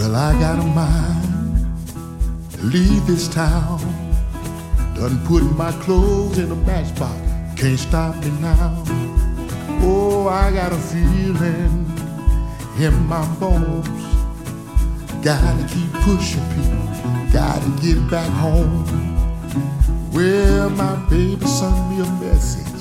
Well, I got a mind to leave this town. Done put my clothes in a matchbox, can't stop me now. Oh, I got a feeling in my bones. Gotta keep pushing, people, gotta get back home. Well, my baby sent me a message